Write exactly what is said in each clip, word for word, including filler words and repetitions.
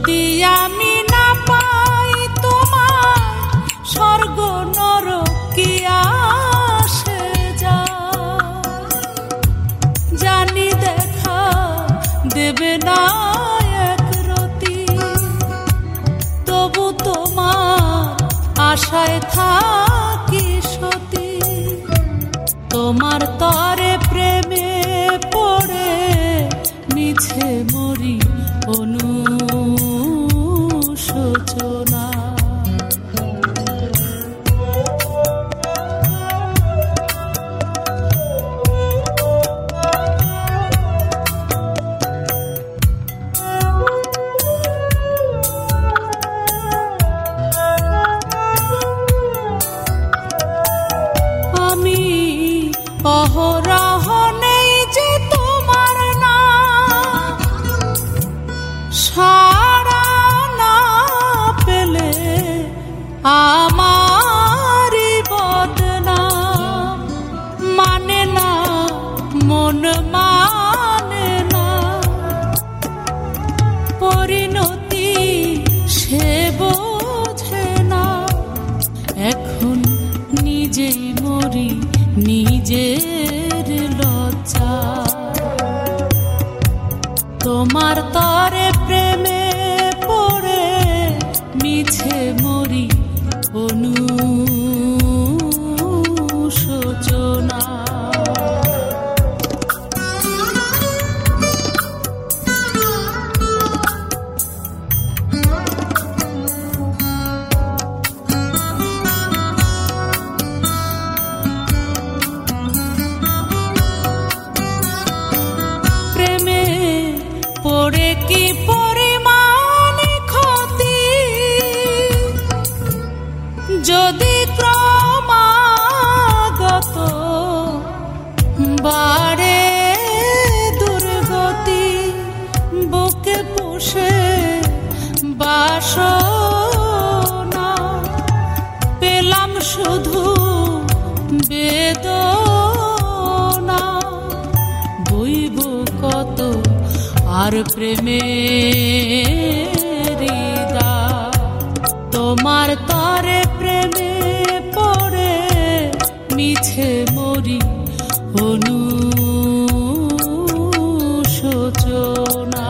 যদি আমি না পাই তোমার স্বর্গ নরক কি আসে যায়, জানি দেখা দেবে না এক রতি, তবু তোমার আশায় থাকি সতী। তোমার তরে প্রেমে পড়ে মিছে মরি অনুশোচনা। আমি অহরহ নেই যে তোমার না, সাড়া না পেলে আমারি বদনাম, মানে না মন মানে না পরিণতি সে বোঝে না। এখন নিজেই মরি নিজের লজ্জা, তোমার তরে প্রেমে পড়ে মিছে মরি অনুশোচনা। পড়ে কি পরিমাণ ক্ষতি, যদি ক্রমাগত বাড়ে দুর্গতি, বুকে পুষে বাসনা, পেলাম শুধু বেদনা, বইব কত আর প্রেমের দাগ। তোমার তরে প্রেমে পড়ে মিছে মরি অনুশোচনা।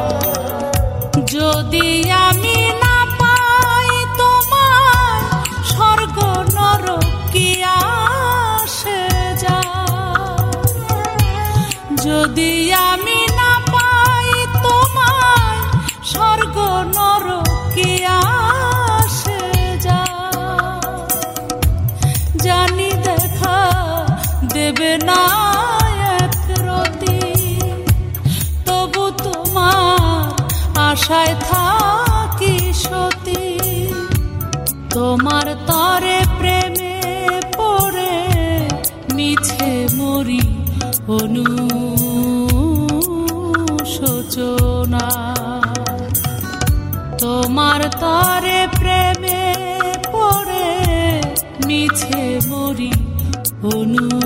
যদি আমি না পাই তোমার স্বর্গ নরক কি আসে যায়, যদি আমি না পাই তোমার স্বর্গ নরক কি আসে যায়, জানি দেখা দেবে না এক রতি, তবু তোমার আশায় থাকি সতী। তোমার তরে প্রেমে পড়ে মিছে মরি অনুশোচনা। তোমার তরে প্রেমে পড়ে মিছে মরি অনু